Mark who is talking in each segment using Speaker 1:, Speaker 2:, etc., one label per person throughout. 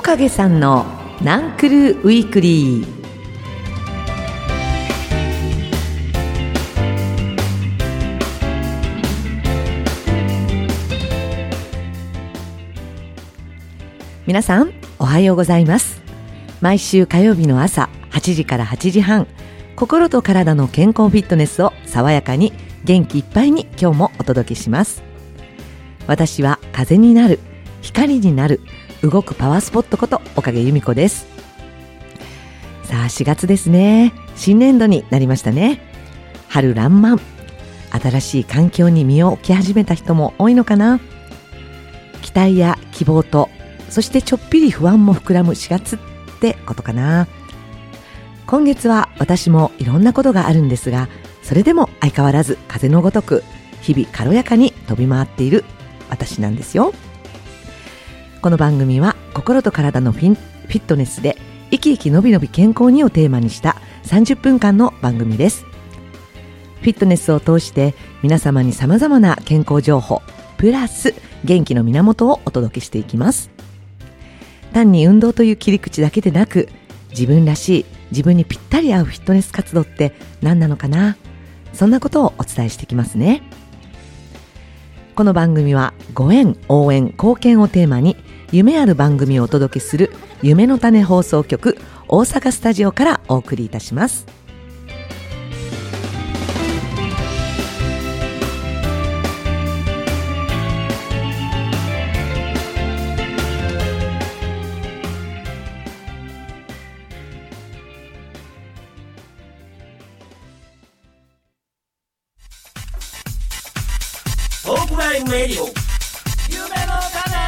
Speaker 1: 影さんのナンクルウィークリー。皆さんおはようございます。毎週火曜日の朝8時から8時半、心と体の健康フィットネスを爽やかに元気いっぱいに今日もお届けします。私は風になる、光になる、動くパワースポットこと岡毛由美子です。さあ4月ですね。新年度になりましたね。春爛漫、新しい環境に身を置き始めた人も多いのかな。期待や希望と、そしてちょっぴり不安も膨らむ4月ってことかな。今月は私もいろんなことがあるんですが、それでも相変わらず風のごとく日々軽やかに飛び回っている私なんですよ。この番組は心と体のフィットネスで生き生きのびのび健康にをテーマにした30分間の番組です。フィットネスを通して皆様に様々な健康情報プラス元気の源をお届けしていきます。単に運動という切り口だけでなく、自分らしい、自分にぴったり合うフィットネス活動って何なのかな、そんなことをお伝えしてきますね。この番組はご縁、応援、貢献をテーマに夢ある番組をお届けする夢の種放送局大阪スタジオからお送りいたします。
Speaker 2: トークライブレディオ夢の種。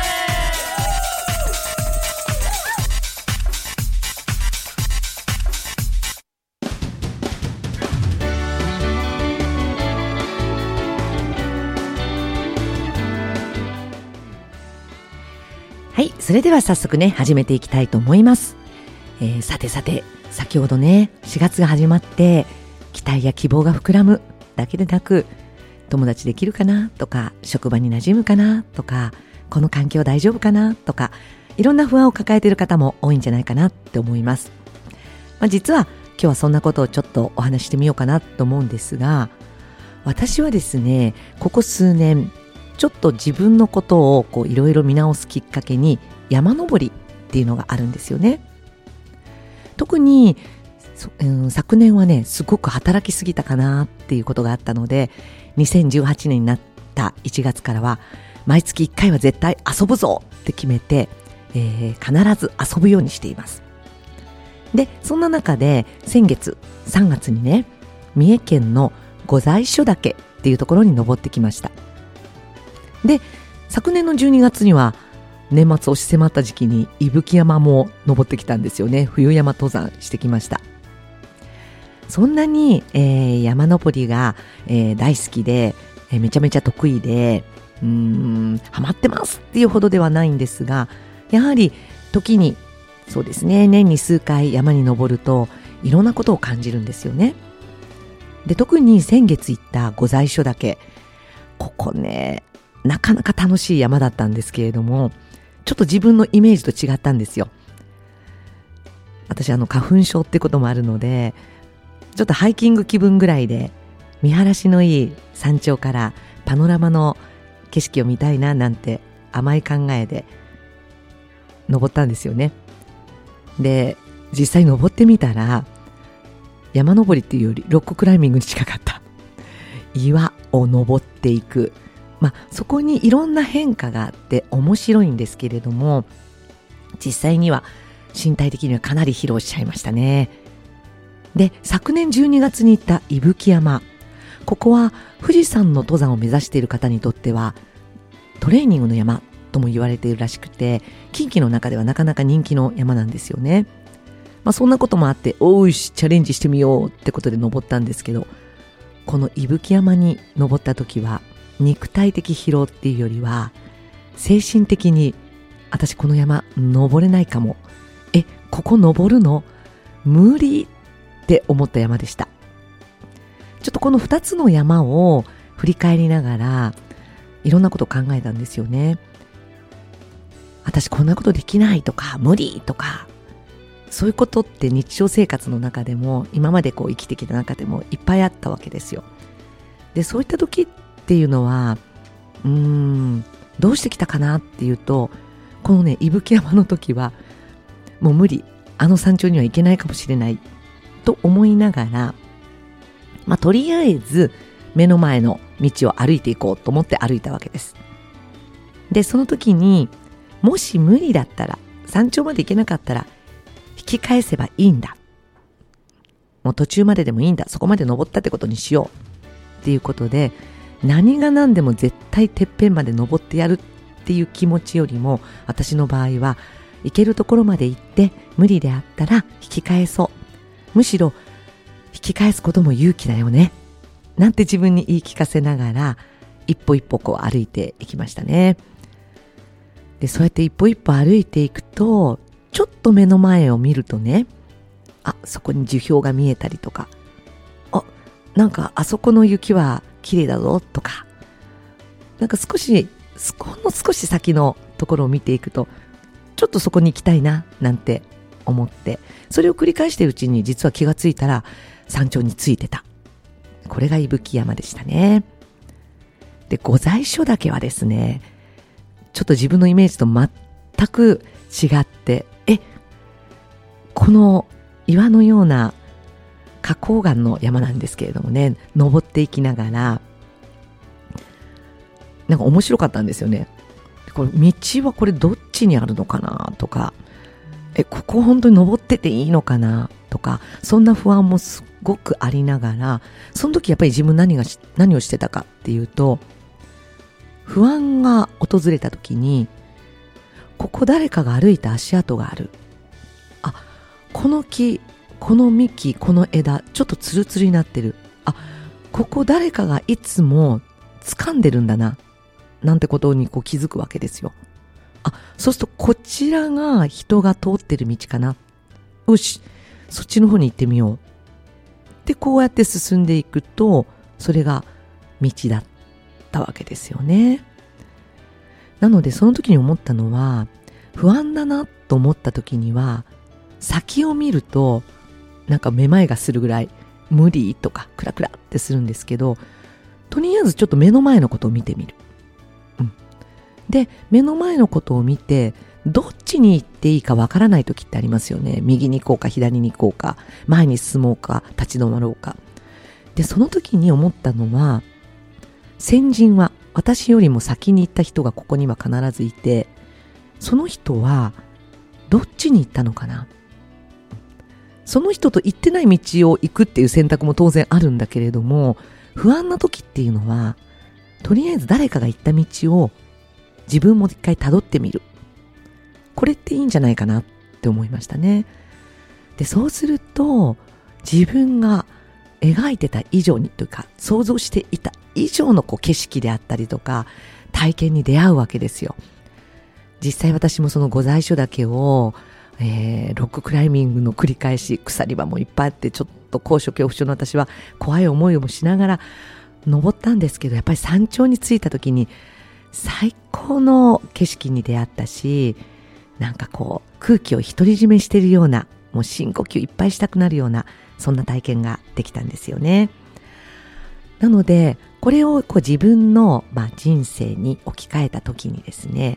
Speaker 1: はい、それでは早速ね始めていきたいと思います。さて先ほどね4月が始まって期待や希望が膨らむだけでなく、友達できるかなとか、職場に馴染むかなとか、この環境大丈夫かなとか、いろんな不安を抱えている方も多いんじゃないかなって思います。実は今日はそんなことをちょっとお話してみようかなと思うんですが、私はですね、ここ数年ちょっと自分のことをいろいろ見直すきっかけに山登りっていうのがあるんですよね。特に昨年はねすごく働きすぎたかなっていうことがあったので、2018年になった1月からは毎月1回は絶対遊ぶぞって決めて、必ず遊ぶようにしています。でそんな中で先月3月にね、三重県の御在所岳っていうところに登ってきました。で昨年の12月には年末押し迫った時期に伊吹山も登ってきたんですよね。冬山登山してきました。そんなに、山登りが、大好きで、めちゃめちゃ得意でハマってますっていうほどではないんですが、やはり時にそうですね、年に数回山に登るといろんなことを感じるんですよね。で特に先月行った御在所岳、ここねなかなか楽しい山だったんですけれども、ちょっと自分のイメージと違ったんですよ。私花粉症ってこともあるので、ちょっとハイキング気分ぐらいで見晴らしのいい山頂からパノラマの景色を見たいななんて甘い考えで登ったんですよね。で実際登ってみたら、山登りっていうよりロッククライミングに近かった。岩を登っていく、そこにいろんな変化があって面白いんですけれども、実際には身体的にはかなり疲労しちゃいましたね。で昨年12月に行った伊吹山、ここは富士山の登山を目指している方にとってはトレーニングの山とも言われているらしくて、近畿の中ではなかなか人気の山なんですよね。そんなこともあって、おいしチャレンジしてみようってことで登ったんですけど、この伊吹山に登った時は肉体的疲労っていうよりは精神的に、私この山登れないかも、ここ登るの無理って思った山でした。ちょっとこの2つの山を振り返りながらいろんなことを考えたんですよね。 私こんなことできないとか無理とか、そういうことって日常生活の中でも今まで生きてきた中でもいっぱいあったわけですよ。でそういった時っていうのはどうしてきたかなっていうと、このね伊吹山の時はもう無理、あの山頂には行けないかもしれないと思いながら、とりあえず目の前の道を歩いていこうと思って歩いたわけです。でその時にもし無理だったら、山頂まで行けなかったら引き返せばいいんだ、もう途中まででもいいんだ、そこまで登ったってことにしようっていうことで、何が何でも絶対てっぺんまで登ってやるっていう気持ちよりも、私の場合は行けるところまで行って無理であったら引き返そう、むしろ引き返すことも勇気だよねなんて自分に言い聞かせながら一歩一歩歩いていきましたね。でそうやって一歩一歩歩いていくと、ちょっと目の前を見るとね、そこに樹氷が見えたりとか、なんかあそこの雪は綺麗だぞとか、なんか少し先のところを見ていくと、ちょっとそこに行きたいななんて思って、それを繰り返しているうちに実は気がついたら山頂に着いてた。これが伊吹山でしたね。で御在所岳はですね、ちょっと自分のイメージと全く違って、この岩のような花崗岩の山なんですけれどもね、登っていきながらなんか面白かったんですよね。これ道はこれどっちにあるのかなとか、ここ本当に登ってていいのかなとか、そんな不安もすごくありながら、その時やっぱり自分何をしてたかっていうと、不安が訪れた時に、ここ誰かが歩いた足跡がある、この木、この幹、この枝ちょっとツルツルになってる、ここ誰かがいつも掴んでるんだななんてことに気づくわけですよ。そうするとこちらが人が通ってる道かな、よしそっちの方に行ってみようで、こうやって進んでいくと、それが道だったわけですよね。なのでその時に思ったのは、不安だなと思った時には先を見るとなんかめまいがするぐらい無理とかクラクラってするんですけど、とりあえずちょっと目の前のことを見てみる、で目の前のことを見て、どっちに行っていいかわからない時ってありますよね。右に行こうか左に行こうか、前に進もうか立ち止まろうか。でその時に思ったのは、先人は私よりも先に行った人がここには必ずいて、その人はどっちに行ったのかな。その人と行ってない道を行くっていう選択も当然あるんだけれども、不安な時っていうのはとりあえず誰かが行った道を自分も一回辿ってみる、これっていいんじゃないかなって思いましたね。でそうすると自分が描いてた以上にというか、想像していた以上の景色であったりとか体験に出会うわけですよ。実際私もその御在所岳を、ロッククライミングの繰り返し、鎖場もいっぱいあって、ちょっと高所恐怖症の私は怖い思いをもしながら登ったんですけど、やっぱり山頂に着いた時に最高の景色に出会ったし、なんか空気を独り占めしているような、もう深呼吸いっぱいしたくなるような、そんな体験ができたんですよね。なのでこれを自分の、人生に置き換えた時にですね、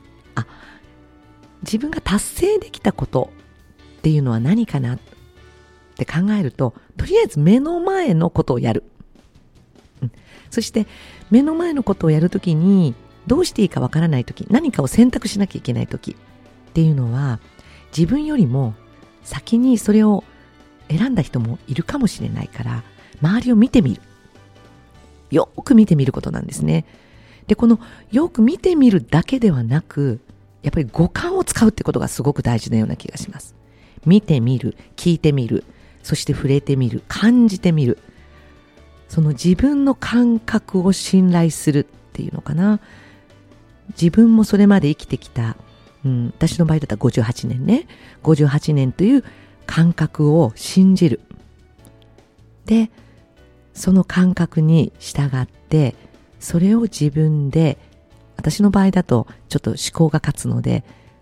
Speaker 1: 自分が達成できたことっていうのは何かなって考えると、とりあえず目の前のことをやる、そして目の前のことをやるときにどうしていいかわからないとき、何かを選択しなきゃいけないときっていうのは、自分よりも先にそれを選んだ人もいるかもしれないから、周りを見てみる、よく見てみることなんですね。でこのよく見てみるだけではなく、やっぱり五感を使うってことがすごく大事なような気がします。見てみる、聞いてみる、そして触れてみる、感じてみる、その自分の感覚を信頼するっていうのかな。自分もそれまで生きてきた、私の場合だったら58年ね、58年という感覚を信じる。でその感覚に従って、それを自分で、私の場合だとちょっと思考が勝つので、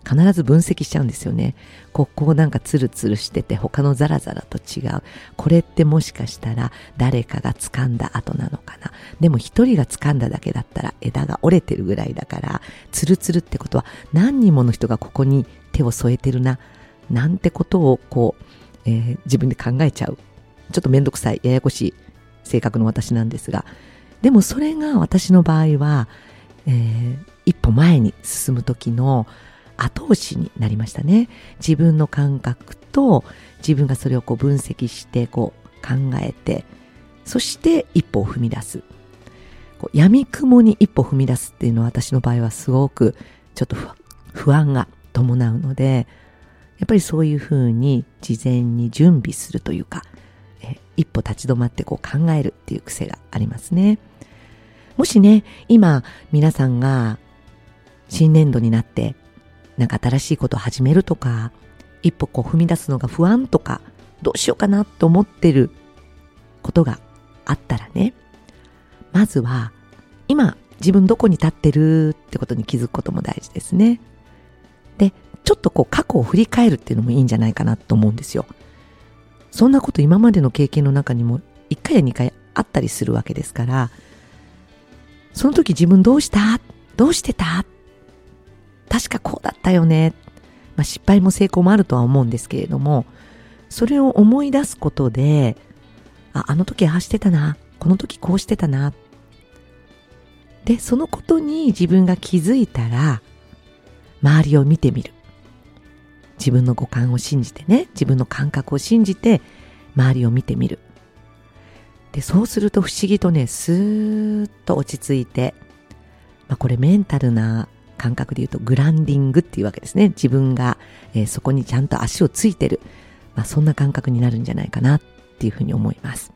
Speaker 1: 必ず分析しちゃうんですよね。ここなんかツルツルしてて他のザラザラと違う。これってもしかしたら誰かが掴んだ跡なのかな。でも一人が掴んだだけだったら枝が折れてるぐらいだから、ツルツルってことは何人もの人がここに手を添えてるな、なんてことを自分で考えちゃう。ちょっとめんどくさい、ややこしい性格の私なんですが、でもそれが私の場合は、一歩前に進む時の後押しになりましたね。自分の感覚と自分がそれを分析して考えて、そして一歩を踏み出す。闇雲に一歩踏み出すっていうのは私の場合はすごくちょっと不安が伴うので、やっぱりそういうふうに事前に準備するというか、一歩立ち止まって考えるっていう癖がありますね。もしね、今皆さんが新年度になってなんか新しいことを始めるとか、一歩踏み出すのが不安とか、どうしようかなと思ってることがあったらね、まずは今自分どこに立ってるってことに気づくことも大事ですね。で、ちょっと過去を振り返るっていうのもいいんじゃないかなと思うんですよ。そんなこと今までの経験の中にも1回や2回あったりするわけですから、その時自分どうしてた、確かこうだったよね。失敗も成功もあるとは思うんですけれども、それを思い出すことで、あの時ああしてたな、この時こうしてたな。で、そのことに自分が気づいたら、周りを見てみる。自分の五感を信じてね、自分の感覚を信じて、周りを見てみる。で、そうすると不思議とね、スーッと落ち着いて、これメンタルな感覚で言うとグランディングっていうわけですね。自分が、そこにちゃんと足をついてる、そんな感覚になるんじゃないかなっていうふうに思います。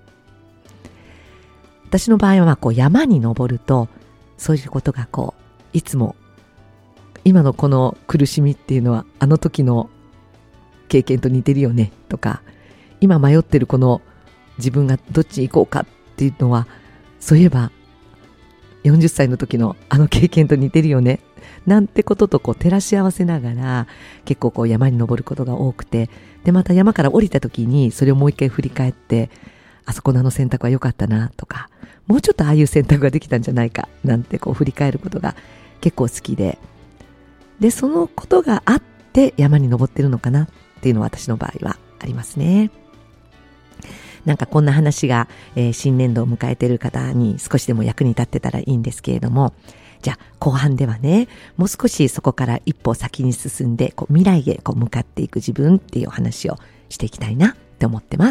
Speaker 1: 私の場合は山に登ると、そういうことがいつも今のこの苦しみっていうのはあの時の経験と似てるよねとか、今迷ってるこの自分がどっちに行こうかっていうのは、そういえば40歳の時のあの経験と似てるよねなんてことと照らし合わせながら、結構山に登ることが多くて、でまた山から降りた時にそれをもう一回振り返って、あそこのあの選択は良かったなとか、もうちょっとああいう選択ができたんじゃないかなんて振り返ることが結構好きで、でそのことがあって山に登ってるのかなっていうのは私の場合はありますね。なんかこんな話が、新年度を迎えている方に少しでも役に立ってたらいいんですけれども、じゃあ後半ではね、もう少しそこから一歩先に進んで未来へ向かっていく自分っていうお話をしていきたいなって思ってます。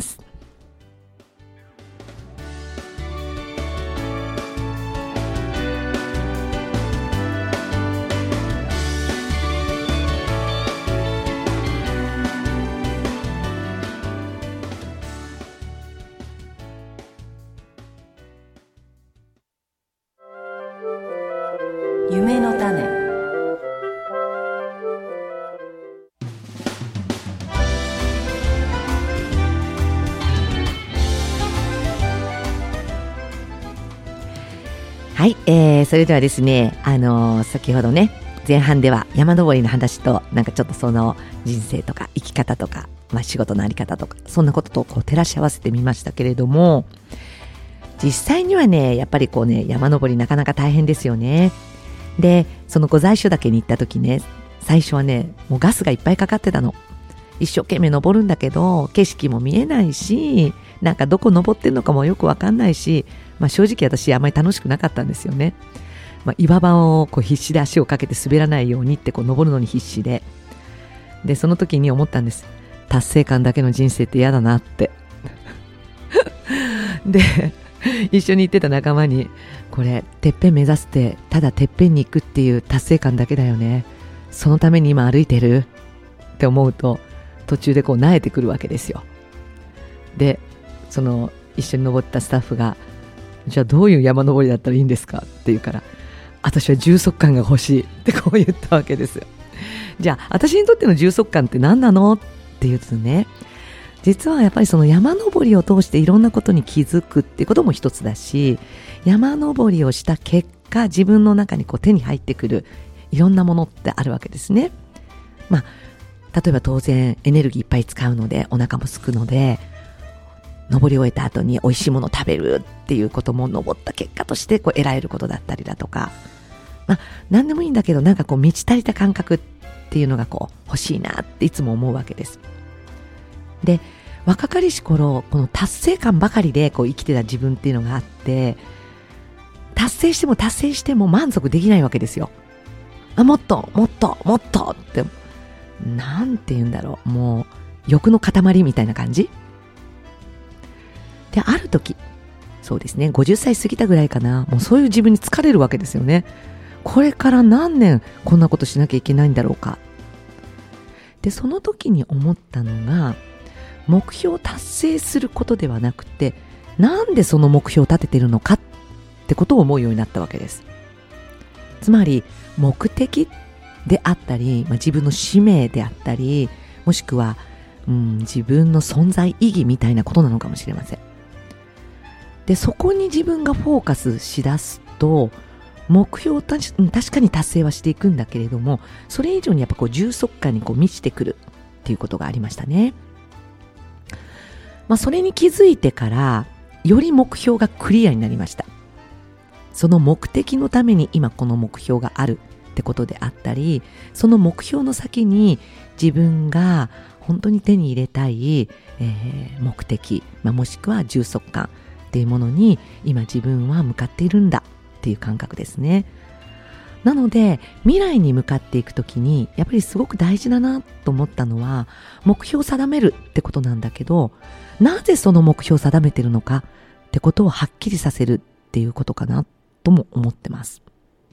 Speaker 2: 夢の種。
Speaker 1: はい、それではですね、先ほどね、前半では山登りの話と、なんかちょっとその人生とか生き方とか、仕事のあり方とか、そんなことと照らし合わせてみましたけれども、実際にはね、やっぱり山登りなかなか大変ですよね。で、その御在所岳に行った時ね、最初はね、もうガスがいっぱいかかってたの。一生懸命登るんだけど、景色も見えないし、なんかどこ登ってんのかもよくわかんないし、正直私あまり楽しくなかったんですよね。岩場を必死で足をかけて滑らないようにって登るのに必死で。で、その時に思ったんです。達成感だけの人生って嫌だなって。で、一緒に行ってた仲間に、これてっぺん目指してただてっぺんに行くっていう達成感だけだよね、そのために今歩いてるって思うと、途中で萎えてくるわけですよ。で、その一緒に登ったスタッフが、じゃあどういう山登りだったらいいんですかって言うから、私は充足感が欲しいって言ったわけですよ。じゃあ私にとっての充足感って何なのって言うとね、実はやっぱりその山登りを通していろんなことに気づくっていうことも一つだし、山登りをした結果自分の中に手に入ってくるいろんなものってあるわけですね。 例えば当然エネルギーいっぱい使うのでお腹も空くので、登り終えた後に美味しいものを食べるっていうことも登った結果として得られることだったりだとか、何でもいいんだけど満ち足りた感覚っていうのが欲しいなっていつも思うわけです。で、若かりし頃この達成感ばかりで生きてた自分っていうのがあって、達成しても満足できないわけですよ。もっともっともっとってなんて言うんだろう、もう欲の塊みたいな感じで、ある時そうですね、50歳過ぎたぐらいかな、もうそういう自分に疲れるわけですよね。これから何年こんなことしなきゃいけないんだろうか。で、その時に思ったのが、目標を達成することではなくて、なんでその目標を立ててるのかってことを思うようになったわけです。つまり目的であったり、自分の使命であったり、もしくは、自分の存在意義みたいなことなのかもしれません。で、そこに自分がフォーカスしだすと、目標を確かに達成はしていくんだけれども、それ以上にやっぱ充足感に満ちてくるっていうことがありましたね。それに気づいてからより目標がクリアになりました。その目的のために今この目標があるってことであったり、その目標の先に自分が本当に手に入れたい、目的、もしくは充足感っていうものに今自分は向かっているんだっていう感覚ですね。なので未来に向かっていくときにやっぱりすごく大事だなと思ったのは、目標を定めるってことなんだけど、なぜその目標を定めてるのかってことをはっきりさせるっていうことかなとも思ってます。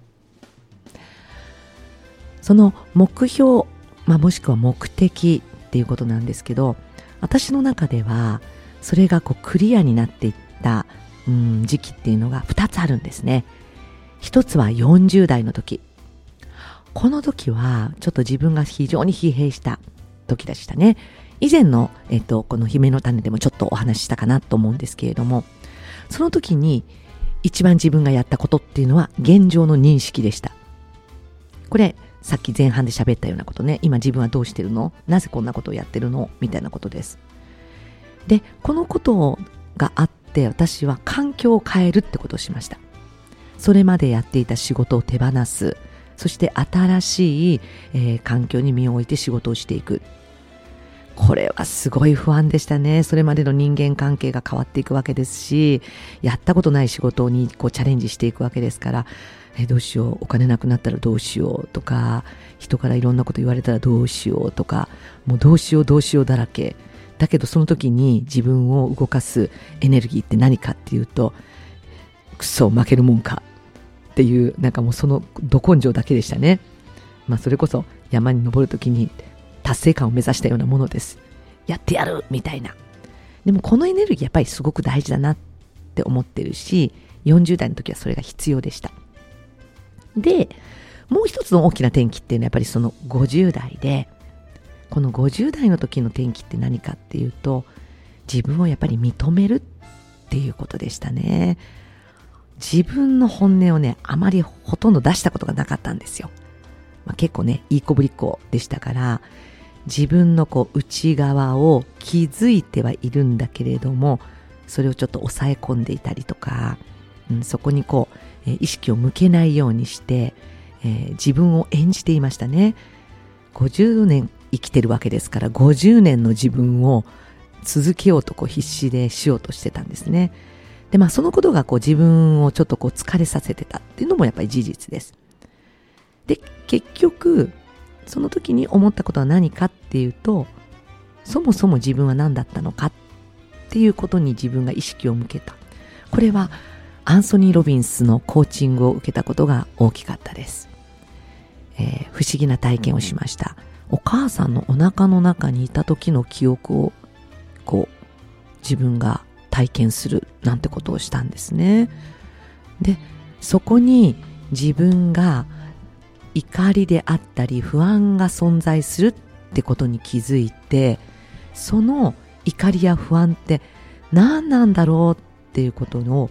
Speaker 1: その目標、もしくは目的っていうことなんですけど、私の中ではそれがクリアになっていった時期っていうのが2つあるんですね。一つは40代の時。この時はちょっと自分が非常に疲弊した時でしたね。以前の、この姫の種でもちょっとお話ししたかなと思うんですけれども、その時に一番自分がやったことっていうのは現状の認識でした。これさっき前半で喋ったようなことね。今自分はどうしてるの？なぜこんなことをやってるの？みたいなことです。で、このことがあって私は環境を変えるってことをしました。それまでやっていた仕事を手放す。そして新しい、環境に身を置いて仕事をしていく。これはすごい不安でしたね。それまでの人間関係が変わっていくわけですし、やったことない仕事にチャレンジしていくわけですから、どうしよう、お金なくなったらどうしようとか、人からいろんなこと言われたらどうしようとか、もうどうしようだらけ。だけどその時に自分を動かすエネルギーって何かっていうと、くそ負けるもんかっていう、もうそのど根性だけでしたね。それこそ山に登る時に達成感を目指したようなものです。やってやるみたいな。でもこのエネルギーやっぱりすごく大事だなって思ってるし、40代の時はそれが必要でした。で、もう一つの大きな転機っていうのはやっぱりその50代で、この50代の時の転機って何かっていうと、自分をやっぱり認めるっていうことでしたね。自分の本音をね、あまりほとんど出したことがなかったんですよ。結構ね、いい子ぶりっ子でしたから、自分の内側を気づいてはいるんだけれども、それをちょっと抑え込んでいたりとか、そこに意識を向けないようにして、自分を演じていましたね。50年生きてるわけですから、50年の自分を続けようと必死でしようとしてたんですね。で、そのことが自分をちょっと疲れさせてたっていうのもやっぱり事実です。で、結局その時に思ったことは何かっていうと、そもそも自分は何だったのかっていうことに自分が意識を向けた。これはアンソニー・ロビンスのコーチングを受けたことが大きかったです。不思議な体験をしました。お母さんのお腹の中にいた時の記憶を自分が体験するなんてことをしたんですね。で、そこに自分が怒りであったり不安が存在するってことに気づいて、その怒りや不安って何なんだろうっていうことを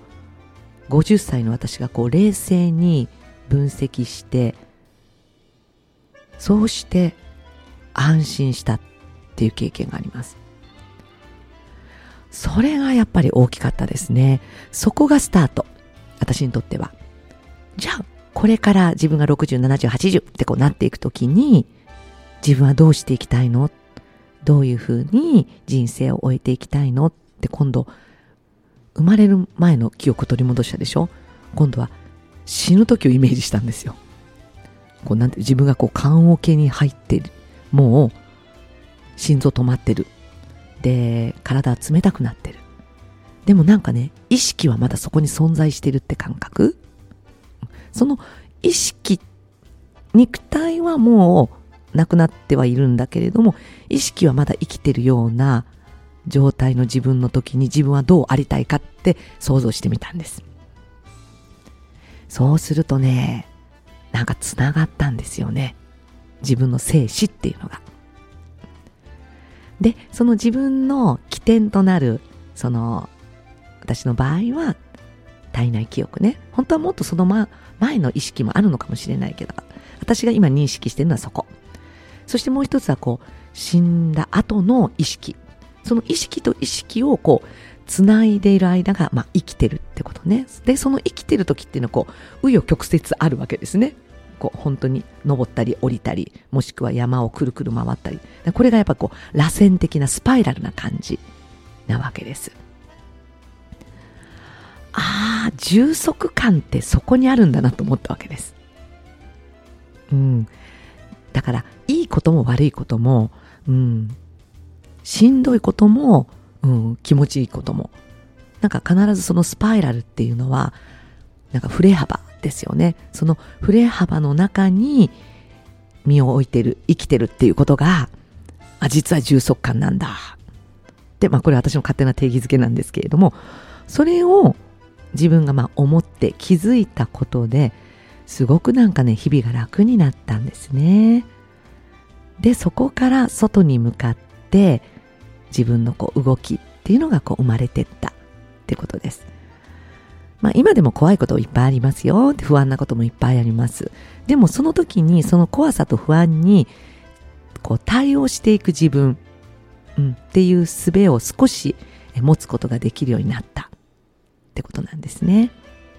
Speaker 1: 50歳の私が冷静に分析して、そうして安心したっていう経験があります。それがやっぱり大きかったですね。そこがスタート。私にとっては。じゃあ、これから自分が60、70、80ってこうなっていくときに、自分はどうしていきたいの？どういうふうに人生を終えていきたいのって今度、生まれる前の記憶を取り戻したでしょ？今度は死ぬ時をイメージしたんですよ。こうなんて自分がこう棺桶に入ってる。もう心臓止まってる。で、体は冷たくなってる。でもなんかね、意識はまだそこに存在してるって感覚。その意識、肉体はもうなくなってはいるんだけれども、意識はまだ生きてるような状態の自分の時に自分はどうありたいかって想像してみたんです。そうするとね、なんかつながったんですよね。自分の生死っていうのが。で、その自分の起点となる、私の場合は、体内記憶ね。本当はもっとその前の意識もあるのかもしれないけど、私が今認識してるのはそこ。そしてもう一つは死んだ後の意識。その意識と意識をつないでいる間が、生きてるってことね。で、その生きてる時っていうのは紆余曲折あるわけですね。本当に登ったり降りたり、もしくは山をくるくる回ったり。これがやっぱ螺旋的なスパイラルな感じなわけです。充足感ってそこにあるんだなと思ったわけです。だから、いいことも悪いことも、しんどいことも、気持ちいいことも、なんか必ずそのスパイラルっていうのは、なんか振れ幅ですよね。その振れ幅の中に身を置いてる、生きてるっていうことが、実は充足感なんだ。で、これは私の勝手な定義づけなんですけれども、それを自分が思って気づいたことで、すごくなんかね、日々が楽になったんですね。で、そこから外に向かって自分の動きっていうのが生まれてったってことです。今でも怖いこといっぱいありますよ。不安なこともいっぱいあります。でもその時にその怖さと不安に対応していく自分、っていう術を少し持つことができるようになったってことなんですね。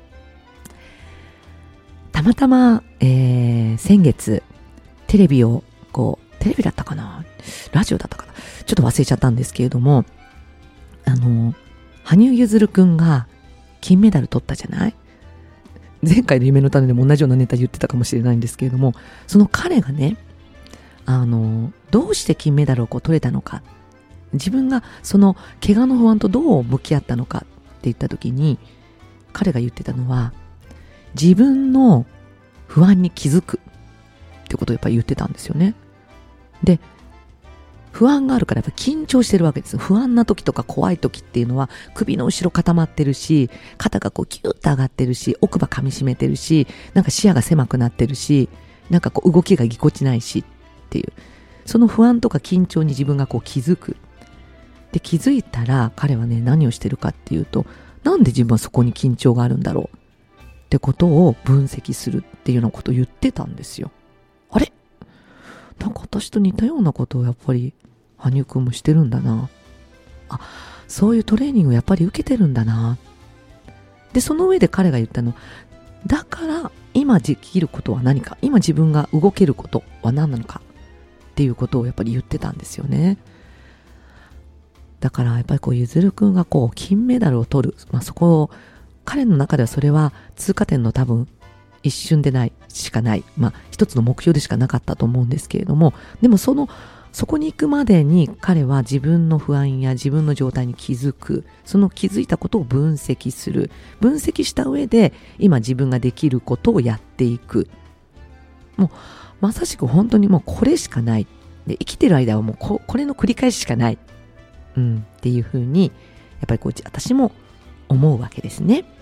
Speaker 1: たまたま、先月テレビだったかな、ラジオだったかな、ちょっと忘れちゃったんですけれども、羽生結弦くんが金メダル取ったじゃない？前回の夢の種でも同じようなネタ言ってたかもしれないんですけれども、その彼がね、どうして金メダルを取れたのか、自分がその怪我の不安とどう向き合ったのかって言った時に、彼が言ってたのは、自分の不安に気づくってことをやっぱり言ってたんですよね。で、不安があるからやっぱ緊張してるわけです。不安な時とか怖い時っていうのは首の後ろ固まってるし、肩がキューッと上がってるし、奥歯噛み締めてるし、なんか視野が狭くなってるし、なんか動きがぎこちないしっていう、その不安とか緊張に自分が気づく。で、気づいたら彼はね、何をしてるかっていうと、なんで自分はそこに緊張があるんだろうってことを分析するっていうようなことを言ってたんですよ。あれ？なんか私と似たようなことをやっぱり羽生くんもしてるんだな。そういうトレーニングをやっぱり受けてるんだな。で、その上で彼が言ったの、だから今できることは何か、今自分が動けることは何なのかっていうことをやっぱり言ってたんですよね。だからやっぱりゆずるくんが金メダルを取る、そこを彼の中ではそれは通過点の多分一瞬でしかない、一つの目標でしかなかったと思うんですけれども、でもそこに行くまでに彼は自分の不安や自分の状態に気づく、その気づいたことを分析する、分析した上で今自分ができることをやっていく。もうまさしく本当にもうこれしかない。で、生きてる間はもうこれの繰り返ししかない。っていうふうにやっぱり私も思うわけですね。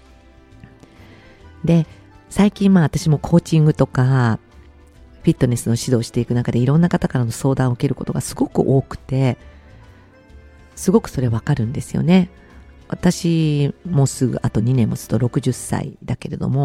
Speaker 1: で、最近私もコーチングとかフィットネスの指導をしていく中でいろんな方からの相談を受けることがすごく多くて、すごくそれわかるんですよね。私もすぐあと2年もすると60歳だけれども、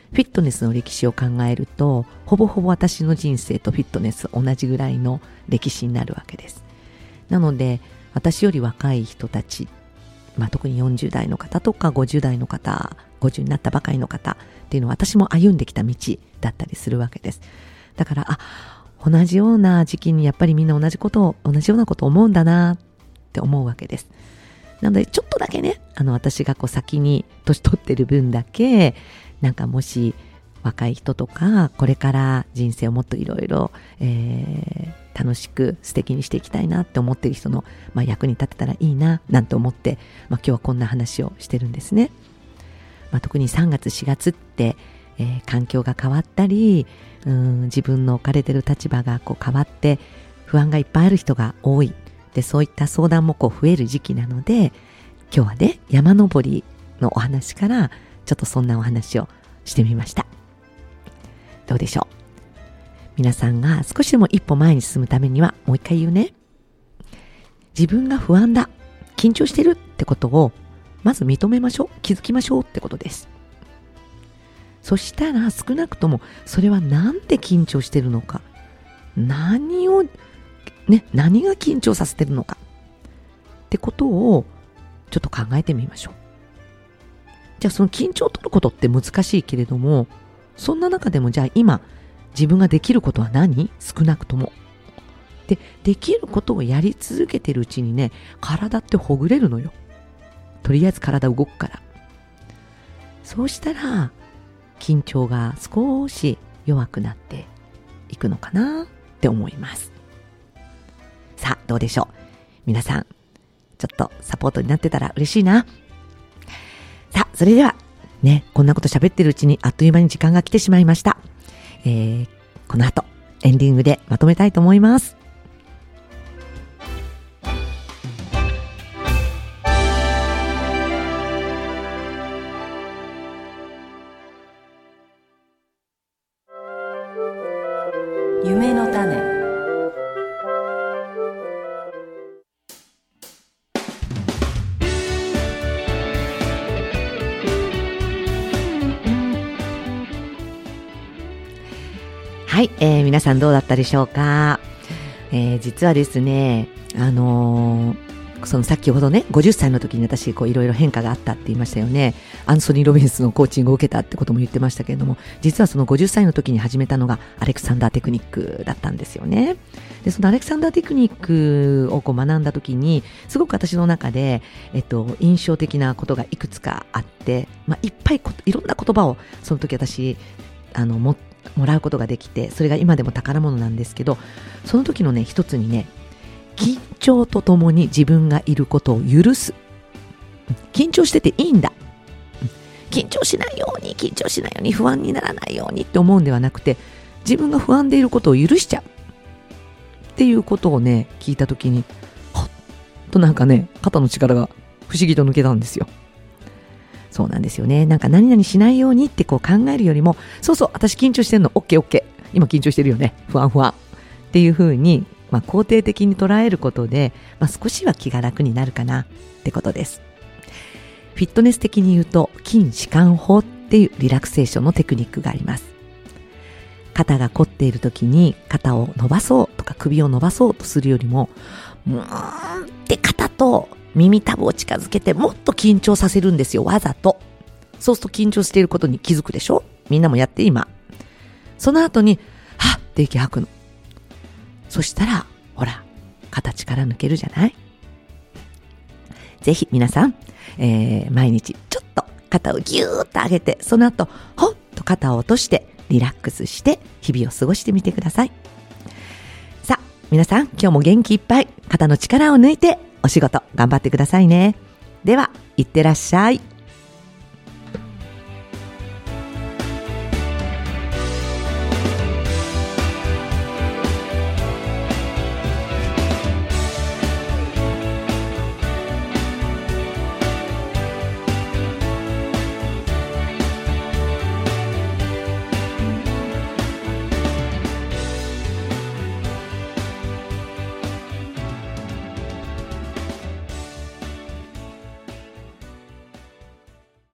Speaker 1: フィットネスの歴史を考えると、ほぼほぼ私の人生とフィットネス同じぐらいの歴史になるわけです。なので、私より若い人たち、特に40代の方とか50代の方、50になったばかりの方っていうのは私も歩んできた道だったりするわけです。だから、同じような時期にやっぱりみんな同じようなことを思うんだなって思うわけです。なのでちょっとだけね、私が先に年取ってる分だけ、もし若い人とか、これから人生をもっといろいろ楽しく素敵にしていきたいなって思っている人の、役に立てたらいいななんて思って、今日はこんな話をしてるんですね。特に3月4月って、環境が変わったり、自分の置かれている立場が変わって不安がいっぱいある人が多い。で、そういった相談も増える時期なので、今日はね、山登りのお話からちょっとそんなお話をしてみました。どうでしょう。皆さんが少しでも一歩前に進むためには、もう一回言うね。自分が不安だ、緊張してるってことをまず認めましょう、気づきましょうってことです。そしたら少なくともそれはなんで緊張してるのか、何が緊張させてるのかってことをちょっと考えてみましょう。じゃあその緊張を取ることって難しいけれども、そんな中でもじゃあ今自分ができることは何？少なくとも。できることをやり続けてるうちにね、体ってほぐれるのよ。とりあえず体動くから。そうしたら緊張が少し弱くなっていくのかなって思います。さあ、どうでしょう。皆さん、ちょっとサポートになってたら嬉しいな。さあ、それではね、こんなこと喋ってるうちにあっという間に時間が来てしまいました。この後エンディングでまとめたいと思います。
Speaker 2: 夢の種。
Speaker 1: はい、皆さんどうだったでしょうか。実はですね、その先ほどね、50歳の時に私いろいろ変化があったって言いましたよね。アンソニー・ロビンスのコーチングを受けたってことも言ってましたけれども、実はその50歳の時に始めたのがアレクサンダーテクニックだったんですよね。で、そのアレクサンダーテクニックを学んだ時に、すごく私の中で、印象的なことがいくつかあって、いっぱいいろんな言葉をその時私もらうことができて、それが今でも宝物なんですけど、その時のね、一つにね、緊張とともに自分がいることを許す。緊張してていいんだ。緊張しないように不安にならないようにって思うんではなくて、自分が不安でいることを許しちゃうっていうことをね、聞いた時にほっと肩の力が不思議と抜けたんですよ。そうなんですよね。何々しないようにって考えるよりも、そうそう、私緊張してるの、オッケー、今緊張してるよね、不安っていう風に、肯定的に捉えることで、少しは気が楽になるかなってことです。フィットネス的に言うと、筋弛緩法っていうリラクセーションのテクニックがあります。肩が凝っている時に肩を伸ばそうとか首を伸ばそうとするよりも、って肩と耳たぶを近づけてもっと緊張させるんですよ、わざと。そうすると緊張していることに気づくでしょ。みんなもやって今。その後にはっって息吐くの。そしたらほら、肩力抜けるじゃない。ぜひ皆さん、毎日ちょっと肩をギューッと上げて、その後ほっと肩を落としてリラックスして日々を過ごしてみてください。さあ皆さん、今日も元気いっぱい肩の力を抜いてお仕事頑張ってくださいね。では、いってらっしゃい。